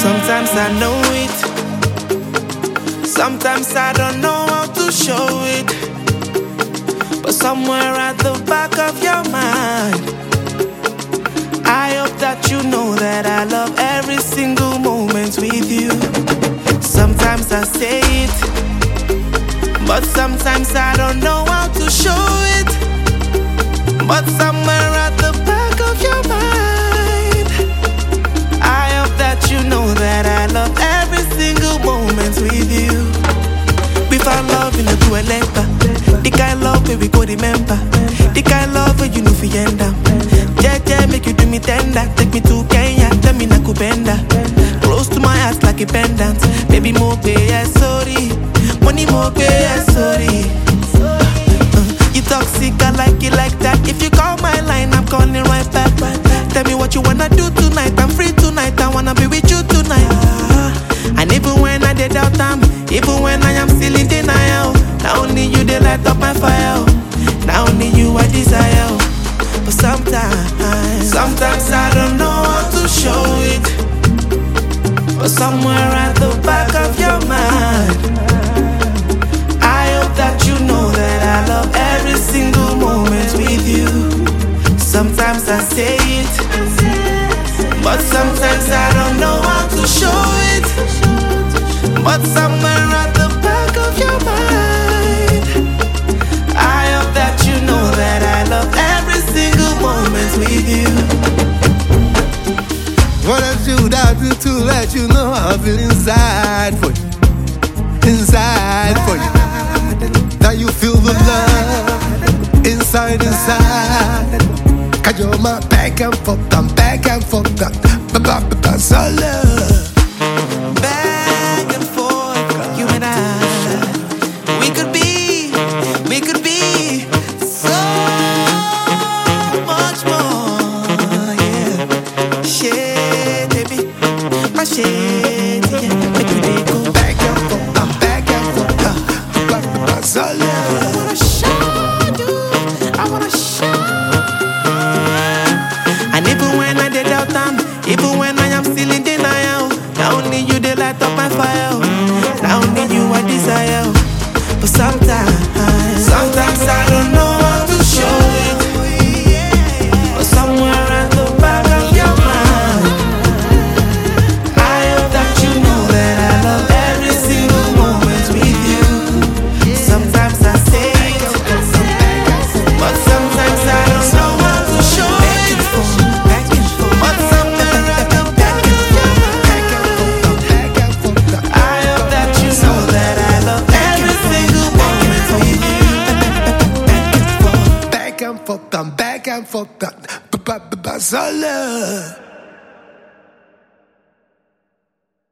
Sometimes I know it, sometimes I don't know how to show it, but somewhere at the back of your mind, I hope that you know that I love every single moment with you. Sometimes I say it, but sometimes I don't know how to show it, but somewhere at the back of your mind, I hope that you know that I love every single moment with you. We found love in the dueletta, the kind love where we go remember, the kind love where you know fi end up. Yeah, make you do me tender, take me to Kenya, tell me nakupenda, close to my heart like a pendant. Baby more pay, yeah, sorry, money more pay, yeah, sorry. You toxic, I like it like that. If you call my line, I'm calling right back. Tell me what you wanna do tonight, I'm free tonight, I wanna be with you tonight. And even when I did doubt time, even when I am still in denial, not only you they light up my fire, not only you I desire. But sometimes I don't know how to show it, but somewhere at the back of your mind, I hope that you know that I love every single moment with you. Sometimes I say it, but sometimes I don't know how to show it, but somewhere at the back of your mind, I hope that you know that I love every single moment with you. What should I do to let you know I feel inside for you? Inside for you. That you feel the love inside. Cause you're my back and forth, I'm back and forth, that's all love. Back and forth, you and I, we could be so much more, yeah. Shit, baby, my shit, yeah. Make me go Back and forth, I'm back and forth, that's all love. I wanna show you, I wanna show. And even when I did doubt time, even when I am still in denial, not only you they light up my fire, not only you I desire. But sometimes I don't know how to show it, but somewhere at the back of your mind, I hope that you know that I love every single moment with you. Sometimes I say it, but sometimes I don't know how to show it, but somewhere at the back of your mind, I hope that you know that I love every single moment with you. Back and forth, I'm back and forth, that's all love.